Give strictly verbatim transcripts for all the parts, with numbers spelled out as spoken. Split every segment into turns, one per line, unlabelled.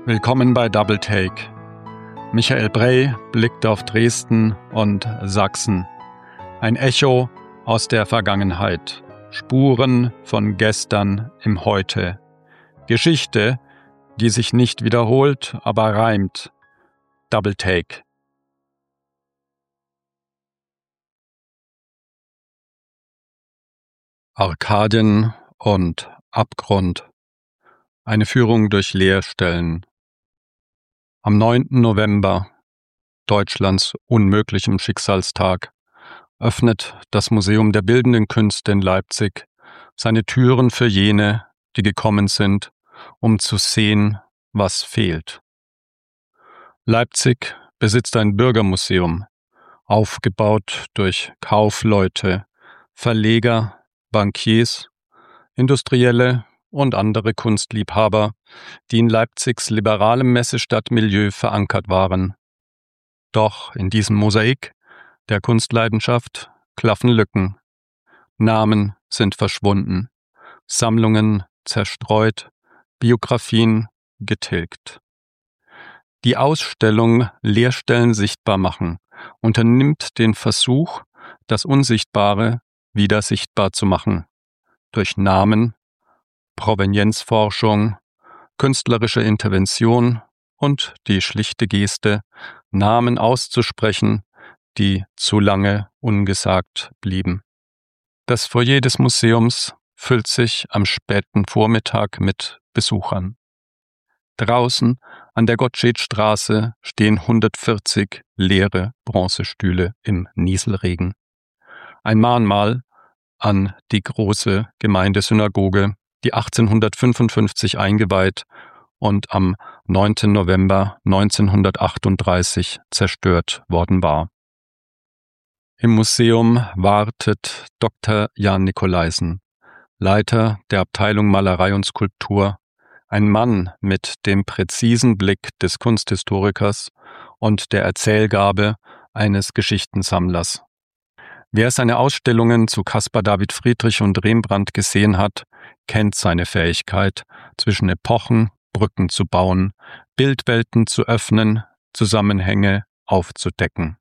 Willkommen bei Double Take. Michael Brey blickt auf Dresden und Sachsen. Ein Echo aus der Vergangenheit. Spuren von gestern im Heute. Geschichte, die sich nicht wiederholt, aber reimt. Double Take. Arkadien und Abgrund. Eine Führung durch Leerstellen. Am neunten November, Deutschlands unmöglichem Schicksalstag, öffnet das Museum der Bildenden Künste in Leipzig seine Türen für jene, die gekommen sind, um zu sehen, was fehlt. Leipzig besitzt ein Bürgermuseum, aufgebaut durch Kaufleute, Verleger, Bankiers, Industrielle und andere Kunstliebhaber, die in Leipzigs liberalem Messestadtmilieu verankert waren. Doch in diesem Mosaik der Kunstleidenschaft klaffen Lücken. Namen sind verschwunden, Sammlungen zerstreut, Biografien getilgt. Die Ausstellung Leerstellen sichtbar machen unternimmt den Versuch, das Unsichtbare wieder sichtbar zu machen. Durch Namen, Provenienzforschung, künstlerische Intervention und die schlichte Geste, Namen auszusprechen, die zu lange ungesagt blieben. Das Foyer des Museums füllt sich am späten Vormittag mit Besuchern. Draußen an der Gottschedstraße stehen hundertvierzig leere Bronzestühle im Nieselregen. Ein Mahnmal an die große Gemeindesynagoge, die achtzehnhundertfünfundfünfzig eingeweiht und am neunten November neunzehnhundertachtunddreißig zerstört worden war. Im Museum wartet Doktor Jan Nicolaisen, Leiter der Abteilung Malerei und Skulptur, ein Mann mit dem präzisen Blick des Kunsthistorikers und der Erzählgabe eines Geschichtensammlers. Wer seine Ausstellungen zu Caspar David Friedrich und Rembrandt gesehen hat, kennt seine Fähigkeit, zwischen Epochen Brücken zu bauen, Bildwelten zu öffnen, Zusammenhänge aufzudecken.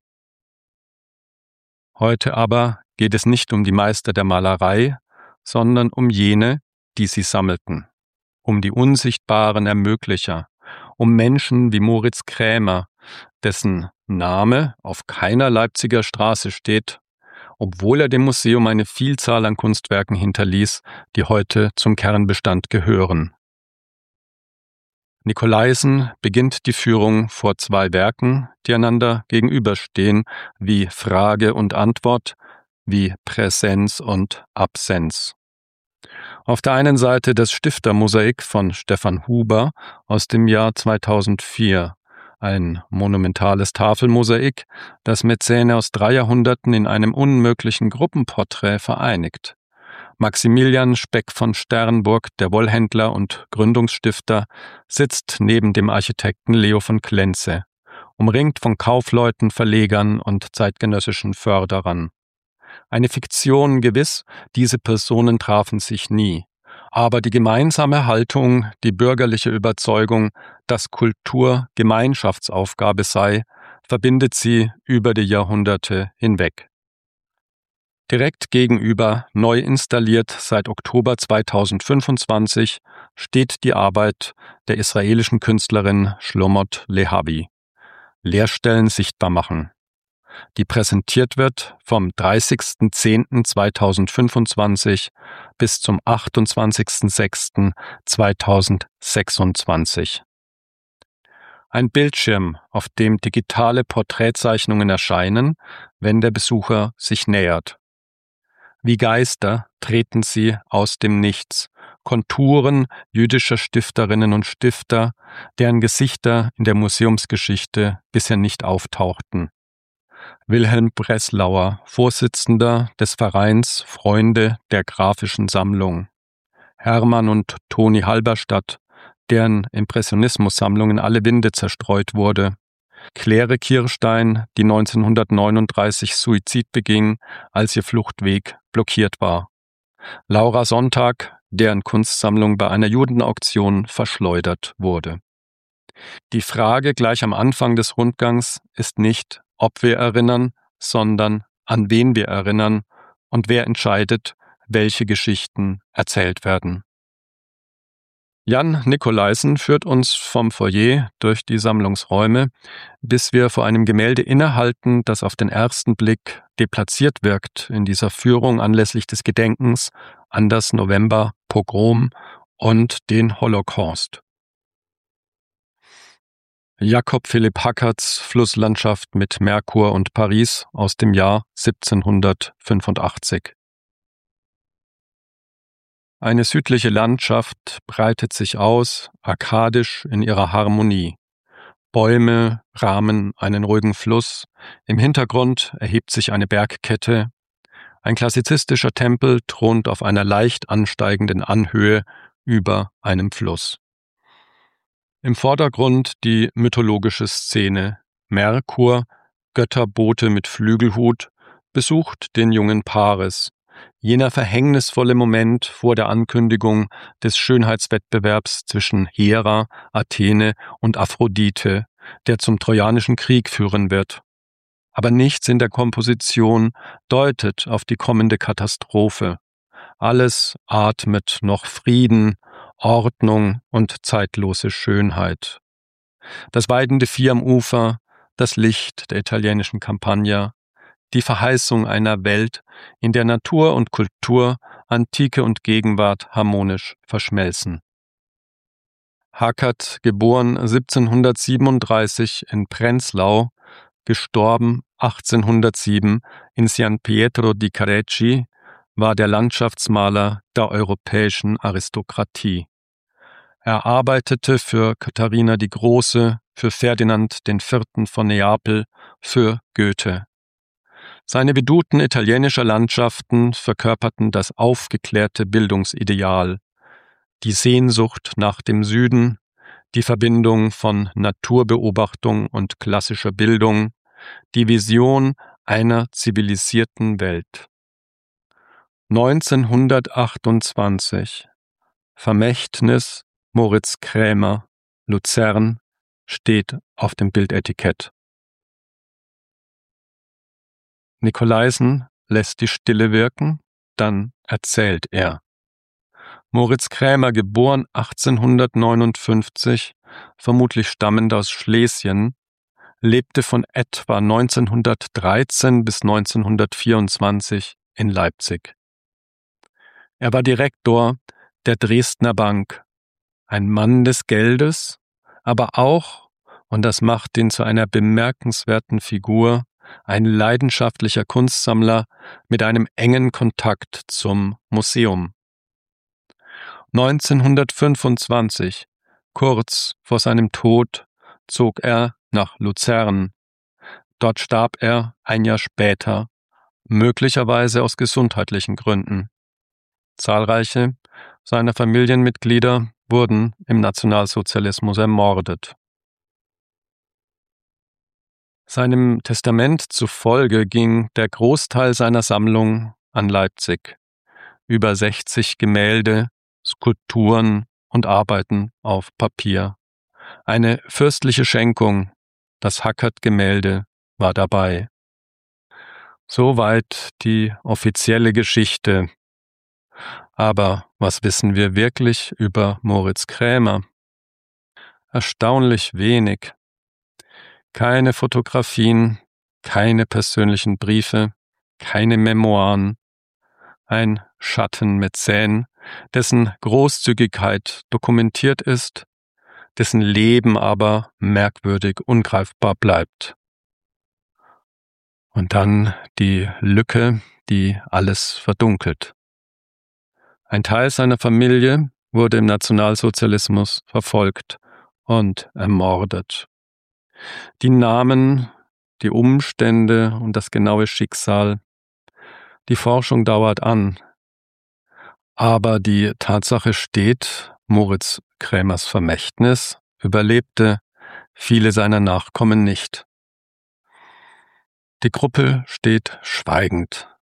Heute aber geht es nicht um die Meister der Malerei, sondern um jene, die sie sammelten, um die unsichtbaren Ermöglicher, um Menschen wie Moritz Krämer, dessen Name auf keiner Leipziger Straße steht, obwohl er dem Museum eine Vielzahl an Kunstwerken hinterließ, die heute zum Kernbestand gehören. Nicolaisen beginnt die Führung vor zwei Werken, die einander gegenüberstehen, wie Frage und Antwort, wie Präsenz und Absenz. Auf der einen Seite das Stiftermosaik von Stefan Huber aus dem Jahr zweitausendvier, ein monumentales Tafelmosaik, das Mäzene aus drei Jahrhunderten in einem unmöglichen Gruppenporträt vereinigt. Maximilian Speck von Sternburg, der Wollhändler und Gründungsstifter, sitzt neben dem Architekten Leo von Klenze, umringt von Kaufleuten, Verlegern und zeitgenössischen Förderern. Eine Fiktion gewiss, diese Personen trafen sich nie. Aber die gemeinsame Haltung, die bürgerliche Überzeugung, dass Kultur Gemeinschaftsaufgabe sei, verbindet sie über die Jahrhunderte hinweg. Direkt gegenüber, neu installiert seit Oktober zweitausendfünfundzwanzig, steht die Arbeit der israelischen Künstlerin Shlomot Lehavi. Leerstellen sichtbar machen, die präsentiert wird vom dreißigsten zehnten zweitausendfünfundzwanzig bis zum achtundzwanzigsten sechsten zweitausendsechsundzwanzig. Ein Bildschirm, auf dem digitale Porträtzeichnungen erscheinen, wenn der Besucher sich nähert. Wie Geister treten sie aus dem Nichts, Konturen jüdischer Stifterinnen und Stifter, deren Gesichter in der Museumsgeschichte bisher nicht auftauchten. Wilhelm Breslauer, Vorsitzender des Vereins Freunde der Graphischen Sammlung. Hermann und Toni Halberstadt, deren Impressionismus-Sammlung in alle Winde zerstreut wurde. Claire Kirstein, die neunzehnhundertneununddreißig Suizid beging, als ihr Fluchtweg blockiert war. Laura Sonntag, deren Kunstsammlung bei einer Judenauktion verschleudert wurde. Die Frage gleich am Anfang des Rundgangs ist nicht, ob wir erinnern, sondern an wen wir erinnern und wer entscheidet, welche Geschichten erzählt werden. Jan Nicolaisen führt uns vom Foyer durch die Sammlungsräume, bis wir vor einem Gemälde innehalten, das auf den ersten Blick deplatziert wirkt in dieser Führung anlässlich des Gedenkens an das Novemberpogrom und den Holocaust. Jakob Philipp Hackerts Flusslandschaft mit Merkur und Paris aus dem Jahr siebzehnhundertfünfundachtzig. Eine südliche Landschaft breitet sich aus, arkadisch in ihrer Harmonie. Bäume rahmen einen ruhigen Fluss, im Hintergrund erhebt sich eine Bergkette. Ein klassizistischer Tempel thront auf einer leicht ansteigenden Anhöhe über einem Fluss. Im Vordergrund die mythologische Szene. Merkur, Götterbote mit Flügelhut, besucht den jungen Paris. Jener verhängnisvolle Moment vor der Ankündigung des Schönheitswettbewerbs zwischen Hera, Athene und Aphrodite, der zum Trojanischen Krieg führen wird. Aber nichts in der Komposition deutet auf die kommende Katastrophe. Alles atmet noch Frieden, Ordnung und zeitlose Schönheit. Das weidende Vieh am Ufer, das Licht der italienischen Campagna, die Verheißung einer Welt, in der Natur und Kultur, Antike und Gegenwart harmonisch verschmelzen. Hackert, geboren siebzehnhundertsiebenunddreißig in Prenzlau, gestorben achtzehnhundertsieben in San Pietro di Careggi, war der Landschaftsmaler der europäischen Aristokratie. Er arbeitete für Katharina die Große, für Ferdinand den Vierten von Neapel, für Goethe. Seine Veduten italienischer Landschaften verkörperten das aufgeklärte Bildungsideal, die Sehnsucht nach dem Süden, die Verbindung von Naturbeobachtung und klassischer Bildung, die Vision einer zivilisierten Welt. neunzehnhundertachtundzwanzig Vermächtnis Moritz Krämer, Luzern, steht auf dem Bildetikett. Nicolaisen lässt die Stille wirken, dann erzählt er. Moritz Krämer, geboren achtzehnhundertneunundfünfzig, vermutlich stammend aus Schlesien, lebte von etwa neunzehnhundertdreizehn bis neunzehnhundertvierundzwanzig in Leipzig. Er war Direktor der Dresdner Bank, ein Mann des Geldes, aber auch, und das macht ihn zu einer bemerkenswerten Figur, ein leidenschaftlicher Kunstsammler mit einem engen Kontakt zum Museum. neunzehnhundertfünfundzwanzig, kurz vor seinem Tod, zog er nach Luzern. Dort starb er ein Jahr später, möglicherweise aus gesundheitlichen Gründen. Zahlreiche seiner Familienmitglieder wurden im Nationalsozialismus ermordet. Seinem Testament zufolge ging der Großteil seiner Sammlung an Leipzig. Über sechzig Gemälde, Skulpturen und Arbeiten auf Papier. Eine fürstliche Schenkung, das Hackert-Gemälde, war dabei. Soweit die offizielle Geschichte. Aber was wissen wir wirklich über Moritz Krämer? Erstaunlich wenig. Keine Fotografien, keine persönlichen Briefe, keine Memoiren. Ein Schattenmäzen, dessen Großzügigkeit dokumentiert ist, dessen Leben aber merkwürdig ungreifbar bleibt. Und dann die Lücke, die alles verdunkelt. Ein Teil seiner Familie wurde im Nationalsozialismus verfolgt und ermordet. Die Namen, die Umstände und das genaue Schicksal, die Forschung dauert an. Aber die Tatsache steht, Moritz Krämers Vermächtnis überlebte viele seiner Nachkommen nicht. Die Gruppe steht schweigend.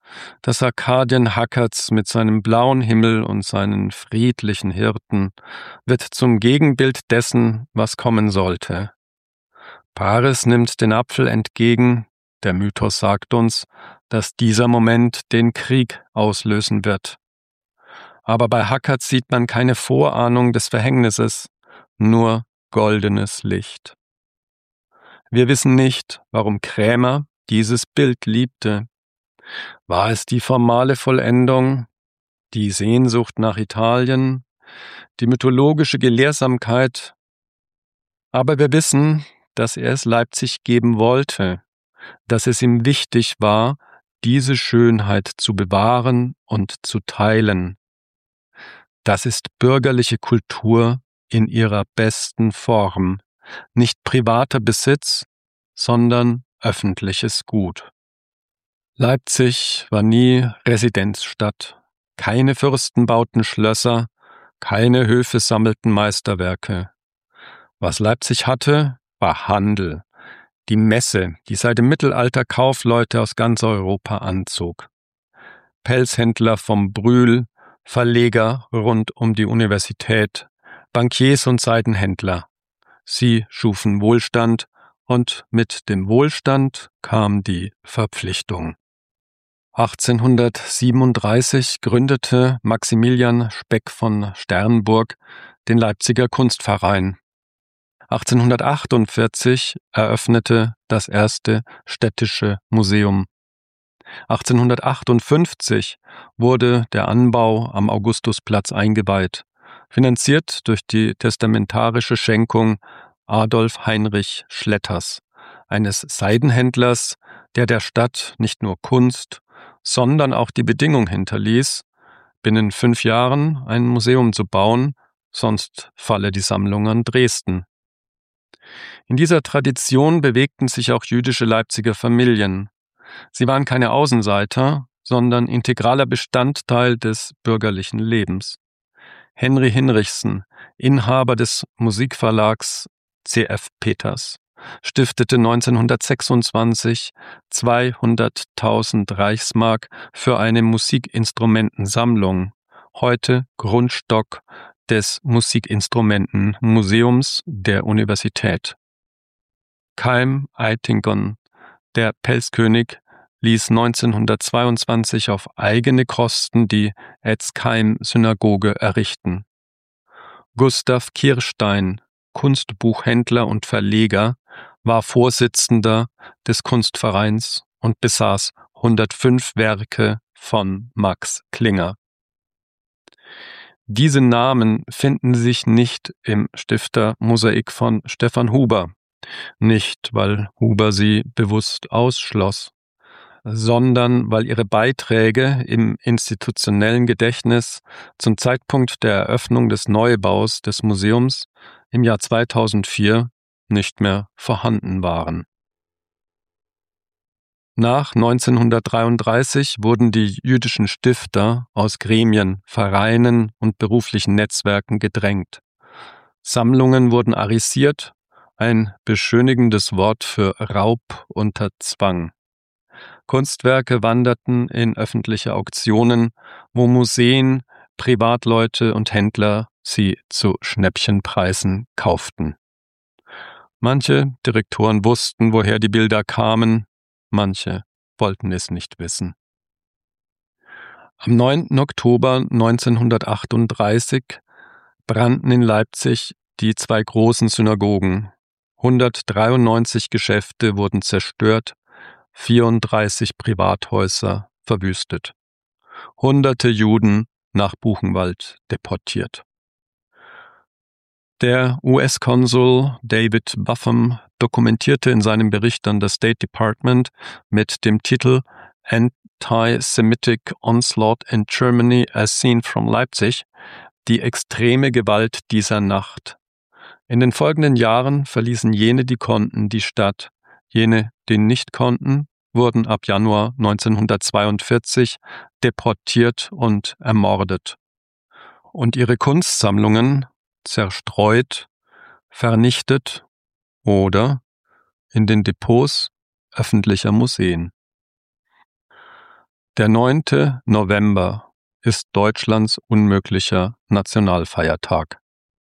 Das Arkadien Hackerts mit seinem blauen Himmel und seinen friedlichen Hirten wird zum Gegenbild dessen, was kommen sollte. Paris nimmt den Apfel entgegen, der Mythos sagt uns, dass dieser Moment den Krieg auslösen wird. Aber bei Hackerts sieht man keine Vorahnung des Verhängnisses, nur goldenes Licht. Wir wissen nicht, warum Krämer dieses Bild liebte. War es die formale Vollendung, die Sehnsucht nach Italien, die mythologische Gelehrsamkeit? Aber wir wissen, dass er es Leipzig geben wollte, dass es ihm wichtig war, diese Schönheit zu bewahren und zu teilen. Das ist bürgerliche Kultur in ihrer besten Form, nicht privater Besitz, sondern öffentliches Gut. Leipzig war nie Residenzstadt. Keine Fürsten bauten Schlösser, keine Höfe sammelten Meisterwerke. Was Leipzig hatte, war Handel, die Messe, die seit dem Mittelalter Kaufleute aus ganz Europa anzog. Pelzhändler vom Brühl, Verleger rund um die Universität, Bankiers und Seidenhändler. Sie schufen Wohlstand und mit dem Wohlstand kam die Verpflichtung. achtzehnhundertsiebenunddreißig gründete Maximilian Speck von Sternburg den Leipziger Kunstverein. achtzehnhundertachtundvierzig eröffnete das erste städtische Museum. achtzehnhundertachtundfünfzig wurde der Anbau am Augustusplatz eingeweiht, finanziert durch die testamentarische Schenkung Adolf Heinrich Schletters, eines Seidenhändlers, der der Stadt nicht nur Kunst, sondern auch die Bedingung hinterließ, binnen fünf Jahren ein Museum zu bauen, sonst falle die Sammlung an Dresden. In dieser Tradition bewegten sich auch jüdische Leipziger Familien. Sie waren keine Außenseiter, sondern integraler Bestandteil des bürgerlichen Lebens. Henry Hinrichsen, Inhaber des Musikverlags C F Peters, stiftete neunzehnhundertsechsundzwanzig zweihunderttausend Reichsmark für eine Musikinstrumentensammlung, heute Grundstock des Musikinstrumentenmuseums der Universität. Chaim Eitingon, der Pelzkönig, ließ neunzehnhundertzweiundzwanzig auf eigene Kosten die Etz-Chaim-Synagoge errichten. Gustav Kirstein, Kunstbuchhändler und Verleger, war Vorsitzender des Kunstvereins und besaß hundertfünf Werke von Max Klinger. Diese Namen finden sich nicht im Stiftermosaik von Stefan Huber, nicht weil Huber sie bewusst ausschloss, sondern weil ihre Beiträge im institutionellen Gedächtnis zum Zeitpunkt der Eröffnung des Neubaus des Museums im Jahr zweitausendvier nicht mehr vorhanden waren. Nach neunzehnhundertdreiunddreißig wurden die jüdischen Stifter aus Gremien, Vereinen und beruflichen Netzwerken gedrängt. Sammlungen wurden arisiert, ein beschönigendes Wort für Raub unter Zwang. Kunstwerke wanderten in öffentliche Auktionen, wo Museen, Privatleute und Händler sie zu Schnäppchenpreisen kauften. Manche Direktoren wussten, woher die Bilder kamen, manche wollten es nicht wissen. Am neunten Oktober neunzehnhundertachtunddreißig brannten in Leipzig die zwei großen Synagogen. hundertdreiundneunzig Geschäfte wurden zerstört, vierunddreißig Privathäuser verwüstet. Hunderte Juden nach Buchenwald deportiert. Der U S-Konsul David Buffum dokumentierte in seinem Bericht an das State Department mit dem Titel Anti-Semitic Onslaught in Germany as Seen from Leipzig die extreme Gewalt dieser Nacht. In den folgenden Jahren verließen jene, die konnten, die Stadt. Jene, die nicht konnten, wurden ab Januar neunzehnhundertzweiundvierzig deportiert und ermordet. Und ihre Kunstsammlungen zerstreut, vernichtet oder in den Depots öffentlicher Museen. Der neunte November ist Deutschlands unmöglicher Nationalfeiertag.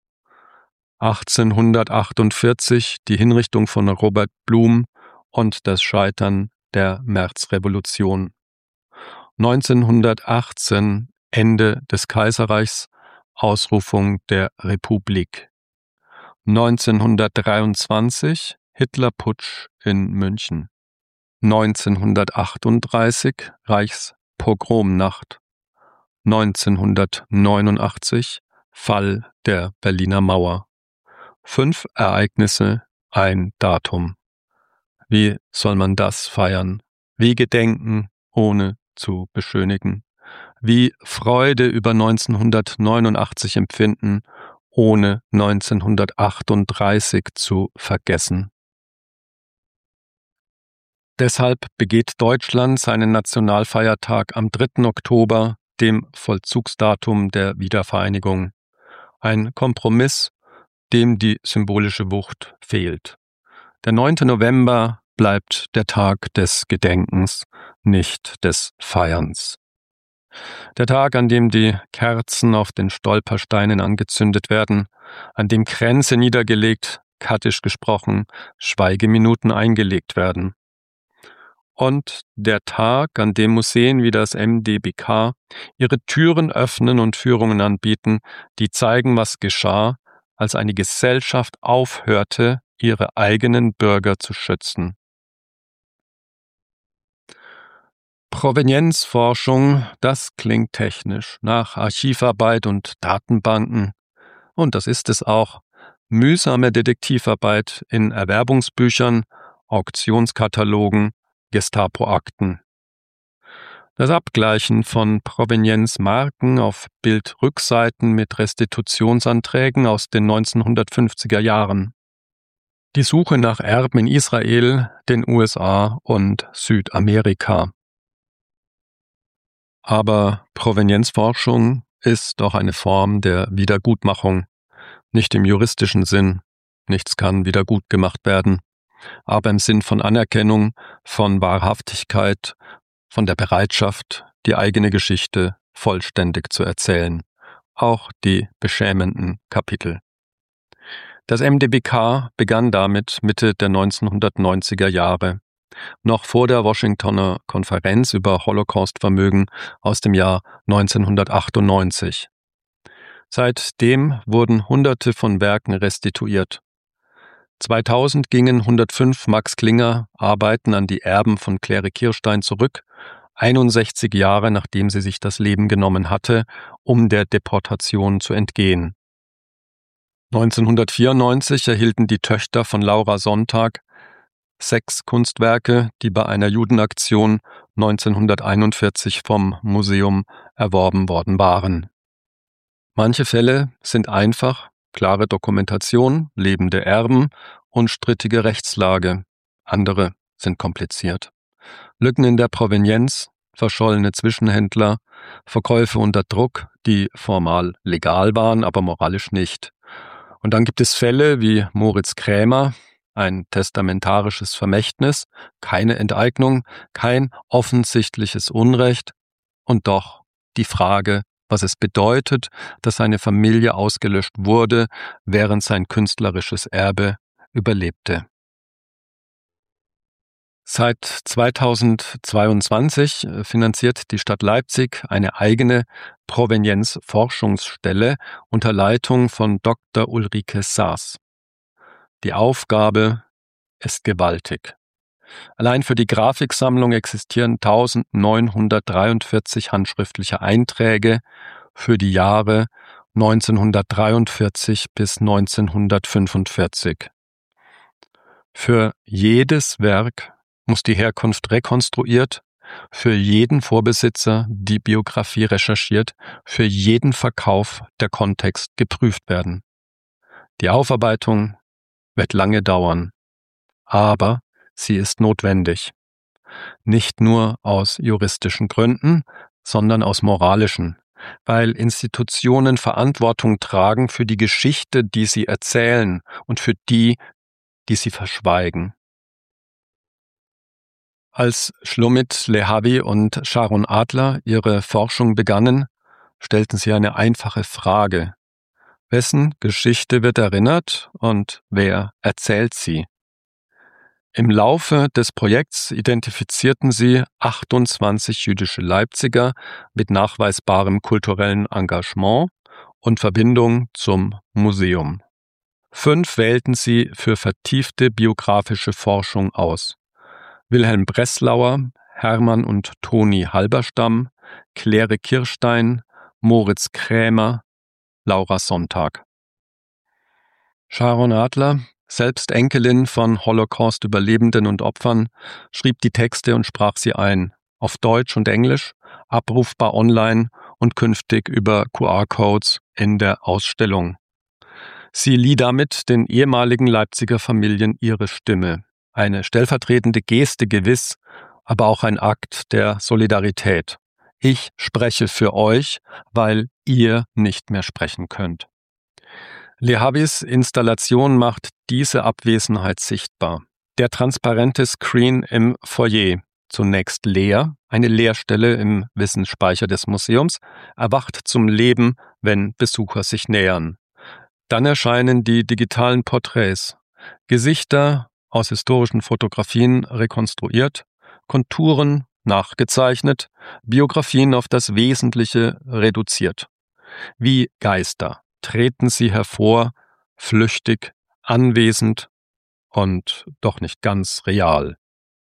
achtzehnhundertachtundvierzig die Hinrichtung von Robert Blum und das Scheitern der Märzrevolution. neunzehnhundertachtzehn Ende des Kaiserreichs, Ausrufung der Republik. neunzehnhundertdreiundzwanzig Hitlerputsch in München. neunzehnhundertachtunddreißig Reichspogromnacht. neunzehnhundertneunundachtzig Fall der Berliner Mauer. Fünf Ereignisse, ein Datum. Wie soll man das feiern? Wie gedenken, ohne zu beschönigen? Wie Freude über neunzehnhundertneunundachtzig empfinden, ohne neunzehnhundertachtunddreißig zu vergessen? Deshalb begeht Deutschland seinen Nationalfeiertag am dritten Oktober, dem Vollzugsdatum der Wiedervereinigung. Ein Kompromiss, dem die symbolische Wucht fehlt. Der neunte November bleibt der Tag des Gedenkens, nicht des Feierns. Der Tag, an dem die Kerzen auf den Stolpersteinen angezündet werden, an dem Kränze niedergelegt, kattisch gesprochen, Schweigeminuten eingelegt werden. Und der Tag, an dem Museen wie das M D B K ihre Türen öffnen und Führungen anbieten, die zeigen, was geschah, als eine Gesellschaft aufhörte, ihre eigenen Bürger zu schützen. Provenienzforschung, das klingt technisch, nach Archivarbeit und Datenbanken. Und das ist es auch. Mühsame Detektivarbeit in Erwerbungsbüchern, Auktionskatalogen, Gestapo-Akten. Das Abgleichen von Provenienzmarken auf Bildrückseiten mit Restitutionsanträgen aus den neunzehnhundertfünfziger Jahren. Die Suche nach Erben in Israel, den U S A und Südamerika. Aber Provenienzforschung ist doch eine Form der Wiedergutmachung, nicht im juristischen Sinn. Nichts kann wiedergut gemacht werden, aber im Sinn von Anerkennung, von Wahrhaftigkeit, von der Bereitschaft, die eigene Geschichte vollständig zu erzählen, auch die beschämenden Kapitel. Das M D B K begann damit Mitte der neunzehnhundertneunziger Jahre, noch vor der Washingtoner Konferenz über Holocaustvermögen aus dem Jahr neunzehnhundertachtundneunzig. Seitdem wurden Hunderte von Werken restituiert. zweitausend gingen hundertfünf Max Klinger Arbeiten an die Erben von Claire Kirstein zurück, einundsechzig Jahre nachdem sie sich das Leben genommen hatte, um der Deportation zu entgehen. neunzehnhundertvierundneunzig erhielten die Töchter von Laura Sonntag sechs Kunstwerke, die bei einer Judenaktion neunzehnhunderteinundvierzig vom Museum erworben worden waren. Manche Fälle sind einfach, klare Dokumentation, lebende Erben und strittige Rechtslage. Andere sind kompliziert. Lücken in der Provenienz, verschollene Zwischenhändler, Verkäufe unter Druck, die formal legal waren, aber moralisch nicht. Und dann gibt es Fälle wie Moritz Krämer, ein testamentarisches Vermächtnis, keine Enteignung, kein offensichtliches Unrecht und doch die Frage, was es bedeutet, dass seine Familie ausgelöscht wurde, während sein künstlerisches Erbe überlebte. Seit zweitausendzweiundzwanzig finanziert die Stadt Leipzig eine eigene Provenienzforschungsstelle unter Leitung von Doktor Ulrike Saas. Die Aufgabe ist gewaltig. Allein für die Grafiksammlung existieren eintausendneunhundertdreiundvierzig handschriftliche Einträge für die Jahre neunzehnhundertdreiundvierzig bis neunzehnhundertfünfundvierzig. Für jedes Werk muss die Herkunft rekonstruiert, für jeden Vorbesitzer die Biografie recherchiert, für jeden Verkauf der Kontext geprüft werden. Die Aufarbeitung wird lange dauern, aber sie ist notwendig. Nicht nur aus juristischen Gründen, sondern aus moralischen, weil Institutionen Verantwortung tragen für die Geschichte, die sie erzählen und für die, die sie verschweigen. Als Shlomit Lehavi und Sharon Adler ihre Forschung begannen, stellten sie eine einfache Frage: Wessen Geschichte wird erinnert und wer erzählt sie? Im Laufe des Projekts identifizierten sie achtundzwanzig jüdische Leipziger mit nachweisbarem kulturellen Engagement und Verbindung zum Museum. Fünf wählten sie für vertiefte biografische Forschung aus: Wilhelm Breslauer, Hermann und Toni Halberstam, Claire Kirstein, Moritz Krämer, Laura Sonntag. Sharon Adler, selbst Enkelin von Holocaust-Überlebenden und Opfern, schrieb die Texte und sprach sie ein, auf Deutsch und Englisch, abrufbar online und künftig über Q R-Codes in der Ausstellung. Sie lieh damit den ehemaligen Leipziger Familien ihre Stimme. Eine stellvertretende Geste gewiss, aber auch ein Akt der Solidarität. Ich spreche für euch, weil ihr nicht mehr sprechen könnt. Lehavis Installation macht diese Abwesenheit sichtbar. Der transparente Screen im Foyer, zunächst leer, eine Leerstelle im Wissensspeicher des Museums, erwacht zum Leben, wenn Besucher sich nähern. Dann erscheinen die digitalen Porträts, Gesichter aus historischen Fotografien rekonstruiert, Konturen nachgezeichnet, Biografien auf das Wesentliche reduziert. Wie Geister treten sie hervor, flüchtig, anwesend und doch nicht ganz real.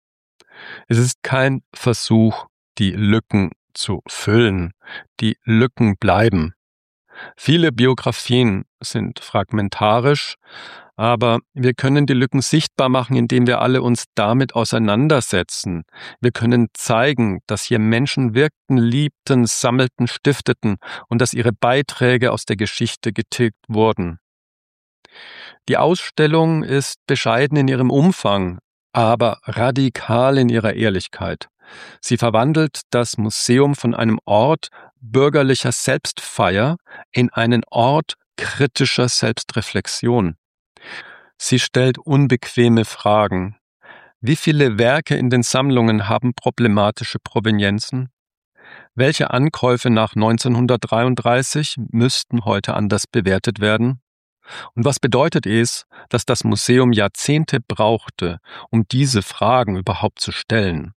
Es ist kein Versuch, die Lücken zu füllen. Die Lücken bleiben. Viele Biografien sind fragmentarisch, aber wir können die Lücken sichtbar machen, indem wir alle uns damit auseinandersetzen. Wir können zeigen, dass hier Menschen wirkten, liebten, sammelten, stifteten und dass ihre Beiträge aus der Geschichte getilgt wurden. Die Ausstellung ist bescheiden in ihrem Umfang, aber radikal in ihrer Ehrlichkeit. Sie verwandelt das Museum von einem Ort bürgerlicher Selbstfeier in einen Ort kritischer Selbstreflexion. Sie stellt unbequeme Fragen. Wie viele Werke in den Sammlungen haben problematische Provenienzen? Welche Ankäufe nach neunzehnhundertdreiunddreißig müssten heute anders bewertet werden? Und was bedeutet es, dass das Museum Jahrzehnte brauchte, um diese Fragen überhaupt zu stellen?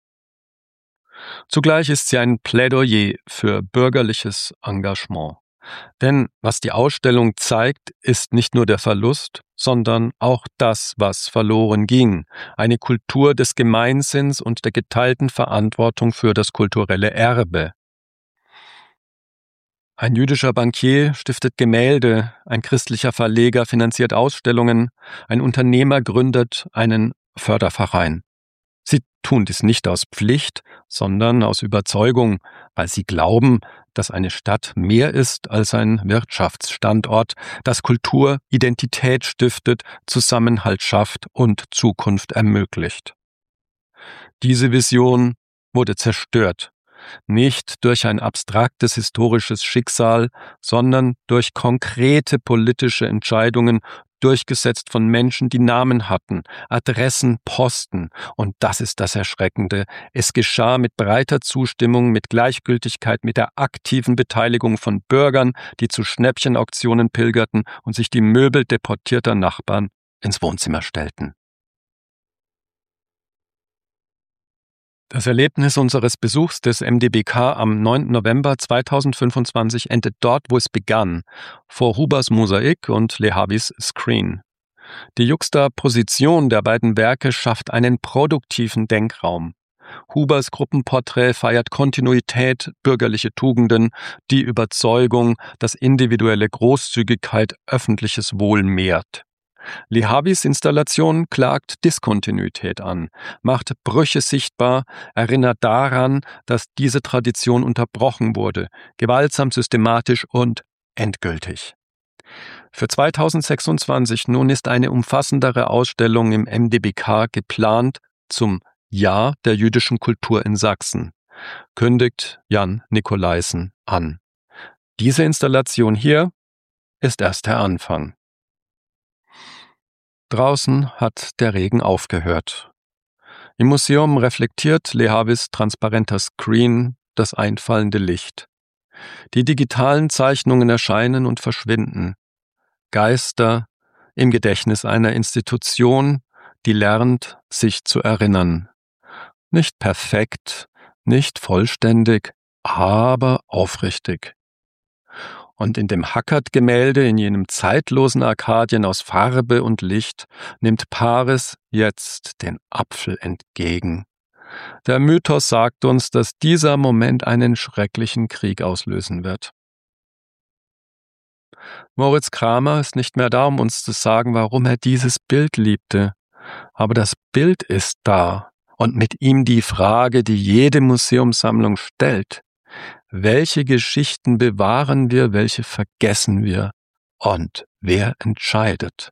Zugleich ist sie ein Plädoyer für bürgerliches Engagement. Denn was die Ausstellung zeigt, ist nicht nur der Verlust, sondern auch das, was verloren ging. Eine Kultur des Gemeinsinns und der geteilten Verantwortung für das kulturelle Erbe. Ein jüdischer Bankier stiftet Gemälde, ein christlicher Verleger finanziert Ausstellungen, ein Unternehmer gründet einen Förderverein. Sie tun dies nicht aus Pflicht, sondern aus Überzeugung, weil sie glauben, dass eine Stadt mehr ist als ein Wirtschaftsstandort, dass Kultur Identität stiftet, Zusammenhalt schafft und Zukunft ermöglicht. Diese Vision wurde zerstört, nicht durch ein abstraktes historisches Schicksal, sondern durch konkrete politische Entscheidungen, durchgesetzt von Menschen, die Namen hatten, Adressen, Posten. Und das ist das Erschreckende. Es geschah mit breiter Zustimmung, mit Gleichgültigkeit, mit der aktiven Beteiligung von Bürgern, die zu Schnäppchenauktionen pilgerten und sich die Möbel deportierter Nachbarn ins Wohnzimmer stellten. Das Erlebnis unseres Besuchs des M D B K am neunten November zweitausendfünfundzwanzig endet dort, wo es begann, vor Hubers Mosaik und Lehavis Screen. Die Juxtaposition der beiden Werke schafft einen produktiven Denkraum. Hubers Gruppenporträt feiert Kontinuität, bürgerliche Tugenden, die Überzeugung, dass individuelle Großzügigkeit öffentliches Wohl mehrt. Lehavis Installation klagt Diskontinuität an, macht Brüche sichtbar, erinnert daran, dass diese Tradition unterbrochen wurde, gewaltsam, systematisch und endgültig. Für zweitausendsechsundzwanzig nun ist eine umfassendere Ausstellung im M D B K geplant zum Jahr der jüdischen Kultur in Sachsen, kündigt Jan Nikolaisen an. Diese Installation hier ist erst der Anfang. Draußen hat der Regen aufgehört. Im Museum reflektiert LeHavis transparenter Screen das einfallende Licht. Die digitalen Zeichnungen erscheinen und verschwinden. Geister im Gedächtnis einer Institution, die lernt, sich zu erinnern. Nicht perfekt, nicht vollständig, aber aufrichtig. Und in dem Hackert-Gemälde, in jenem zeitlosen Arkadien aus Farbe und Licht, nimmt Paris jetzt den Apfel entgegen. Der Mythos sagt uns, dass dieser Moment einen schrecklichen Krieg auslösen wird. Moritz Kramer ist nicht mehr da, um uns zu sagen, warum er dieses Bild liebte. Aber das Bild ist da und mit ihm die Frage, die jede Museumssammlung stellt. Welche Geschichten bewahren wir, welche vergessen wir und wer entscheidet?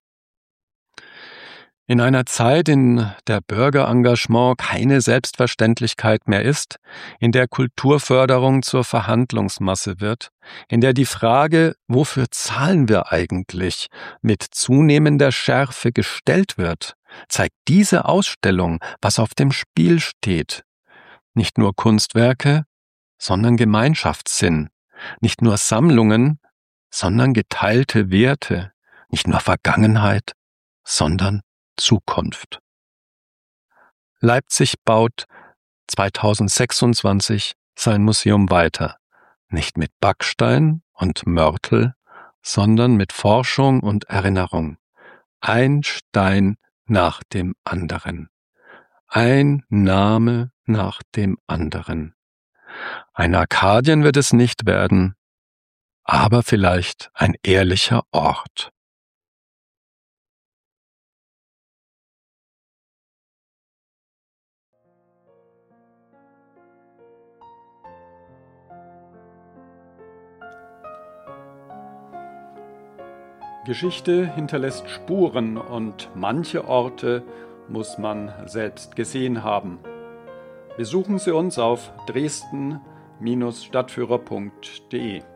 In einer Zeit, in der Bürgerengagement keine Selbstverständlichkeit mehr ist, in der Kulturförderung zur Verhandlungsmasse wird, in der die Frage, wofür zahlen wir eigentlich, mit zunehmender Schärfe gestellt wird, zeigt diese Ausstellung, was auf dem Spiel steht. Nicht nur Kunstwerke, sondern Gemeinschaftssinn, nicht nur Sammlungen, sondern geteilte Werte, nicht nur Vergangenheit, sondern Zukunft. Leipzig baut zweitausendsechsundzwanzig sein Museum weiter, nicht mit Backstein und Mörtel, sondern mit Forschung und Erinnerung. Ein Stein nach dem anderen, ein Name nach dem anderen. Ein Arkadien wird es nicht werden, aber vielleicht ein ehrlicher Ort. Geschichte hinterlässt Spuren und manche Orte muss man selbst gesehen haben. Besuchen Sie uns auf dresden Bindestrich stadtführer punkt de.